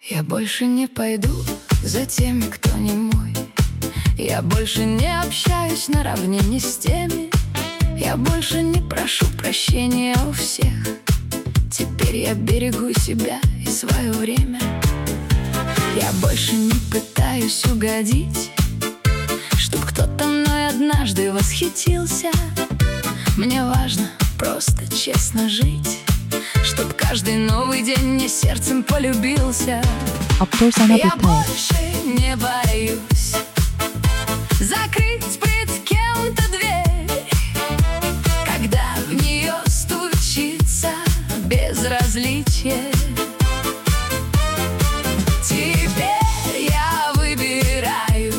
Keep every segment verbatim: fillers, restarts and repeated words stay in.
Я больше не пойду за теми, кто не мой. Я больше не общаюсь наравне ни с теми. Я больше не прошу прощения у всех. Теперь я берегу себя и свое время. Я больше не пытаюсь угодить, чтоб кто-то мной однажды восхитился. Мне важно просто честно жить, чтоб каждый новый день мне сердцем полюбился. Я больше не боюсь закрыть пред кем-то дверь, когда в нее стучится безразличие. Теперь я выбираю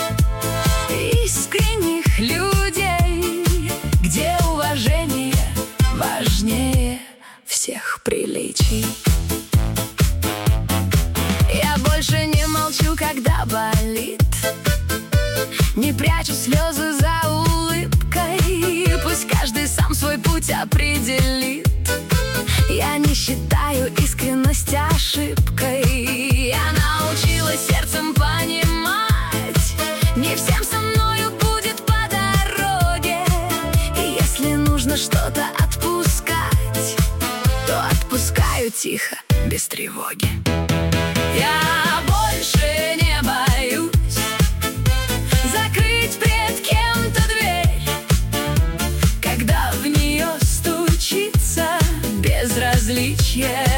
искренних людей, где уважение важнее всех приличий. Я больше не молчу, когда болит, не прячу слезы за улыбкой. Пусть каждый сам свой путь определит. Я не считаю искренность ошибкой. Я научилась сердцем понимать, не всем со мною будет по дороге. И если нужно что-то отпускать, то отпускаю тихо, без тревоги. Я больше не боюсь закрыть пред кем-то дверь, когда в нее стучится безразличие.